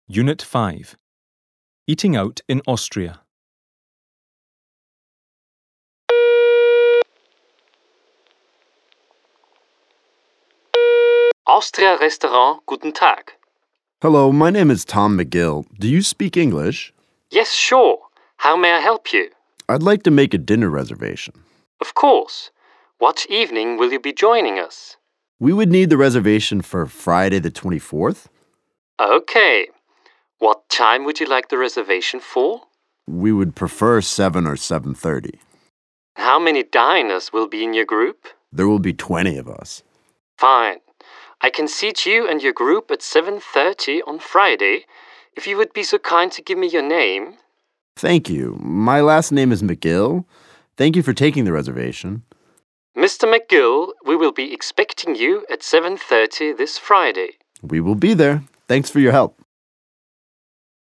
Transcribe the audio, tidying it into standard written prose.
Unit 5. Eating out in Austria. Austria Restaurant, guten Tag. Hello, my name is Tom McGill. Do you speak English? Yes, sure. How may I help you? I'd like to make a dinner reservation. Of course. What evening will you be joining us? We would need the reservation for Friday the 24th. Okay. What time would you like the reservation for? We would prefer 7 or 7:30. How many diners will be in your group? There will be 20 of us. Fine. I can seat you and your group at 7:30 on Friday. If you would be so kind to give me your name. Thank you. My last name is McGill. Thank you for taking the reservation. Mr. McGill, we will be expecting you at 7:30 this Friday. We will be there. Thanks for your help.